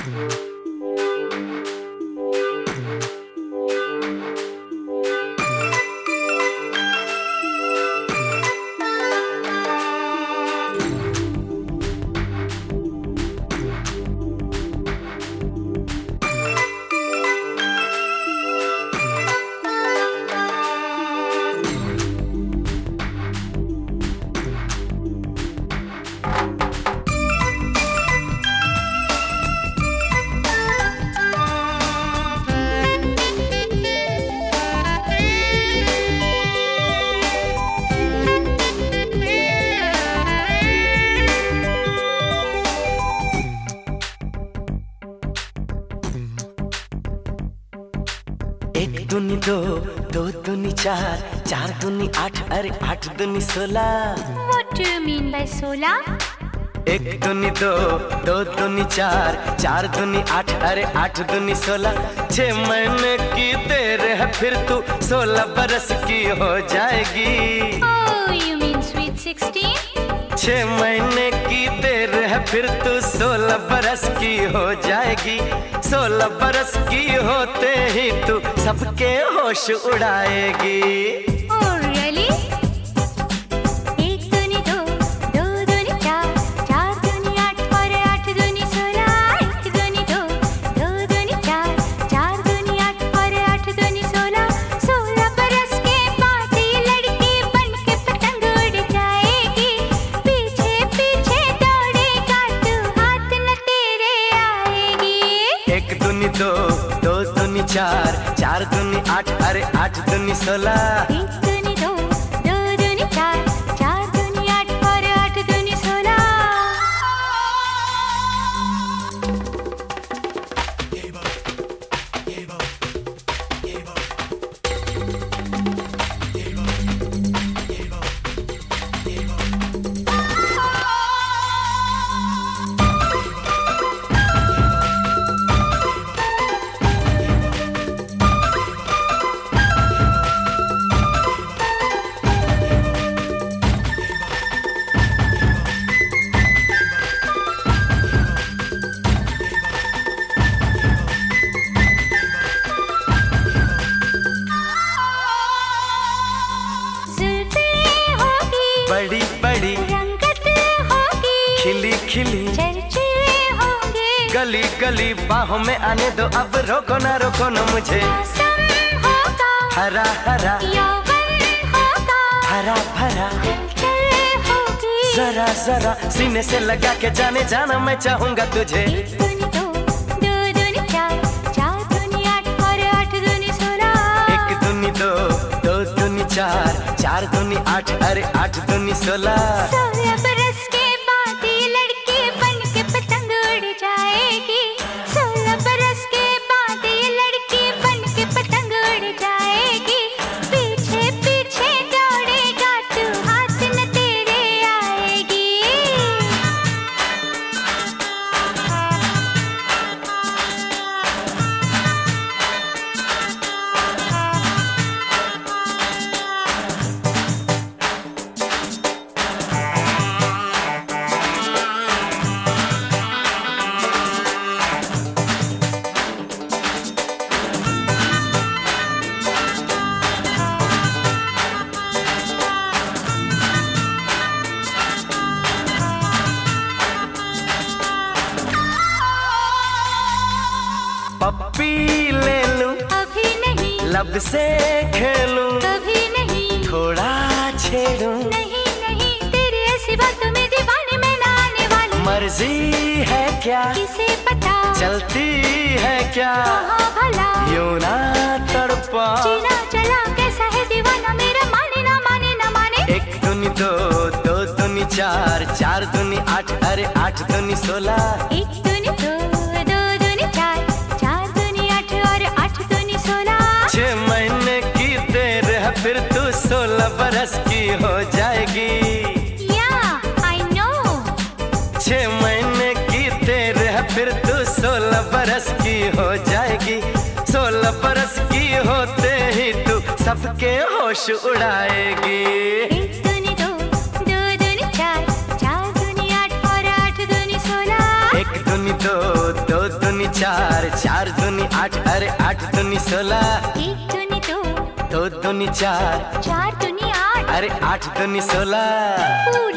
एक दूनी दो, दो दूनी चार, चार दूनी आठ, अरे आठ दूनी 16। What do you mean by 16? एक दूनी दो, दो दूनी चार, चार दूनी आठ, अरे आठ दूनी 16। 6 महीने की देर है फिर तू 16 बरस की हो जाएगी। Oh, you mean sweet 16? 6 महीने की देर है फिर तू 16 बरस की हो जाएगी। 16 बरस की होते ही तू सबके होश उड़ाएगी। Oh, really? एक दूनी दो, दो दूनी चार, चार दूनी आठ और आठ दूनी 16। एक दूनी दो, दो दूनी चार, चार दूनी आठ और आठ दूनी 16। 16 बरस के बाद ये लड़की बन के पतंग उड़ जाएगी। पीछे पीछे दौड़ेगा तू, हाथ न तेरे आएगी। एक दूनी दो, दो दूनी चार, चार दूनी आठ, अरे आठ दूनी 16। एक दूनी दो, दो दूनी चार, चार दूनी आठ और आठ दूनी 16। बड़ी बड़ी रंगत होगी, खिली खिली चर्चे होंगे, गली गली बाहों में आने दो, अब रोको ना मुझे। मौसम होगा, हरा हरा यौवन होगा, हरा भरा हलचल होगी। जरा जरा सीने से लगा के जाने जाना मैं चाहूंगा तुझे। एक दूनी दो, दो दूनी चार, चार दूनी आठ और आठ दूनी 16। एक दूनी दो, दो दूनी चार, चार दूनी आठ, अरे आठ दूनी 16। 16 बरस के बाद ये लड़की बन के पतंग उड़ जाएगी। 16 बरस के बाद ये लड़की बन के पतंग उड़ जाएगी। पीछे पीछे दौड़ेगा तू, हाथ न तेरे आएगी। पप्पी ले लूं, अभी नहीं, लब से खेलूं, कभी नहीं, थोड़ा छेड़ूं, नहीं नहीं, तेरी ऐसी बातों में दीवाने में ना आने वाली। मर्जी है क्या, किसे पता, चलती है क्या, कहाँ भला, यूं ना तड़पा। जीना चला कैसा है दीवाना मेरा, माने ना माने ना माने। एक दूनी दो, दो दूनी चार, चार दूनी आठ, अरे आठ दूनी 16। एक दूनी दो, दो दूनी चार, चार दूनी आठ और आठ दूनी 16। 6 महीने की देर है फिर तू 16 बरस की हो जाएगी। Yeah, I know. 6 महीने की देर है फिर तू 16 बरस की हो जाएगी। 16 बरस की होते ही तू सबके होश उड़ाएगी। एक दूनी दो, दो दूनी चार, चार दूनी आठ और आठ दूनी 16। एक दूनी दो, दो दूनी चार, चार दूनी आठ, अरे आठ दूनी 16, एक दूनी दो, दो दूनी चार, चार दूनी आठ, अरे आठ दूनी 16।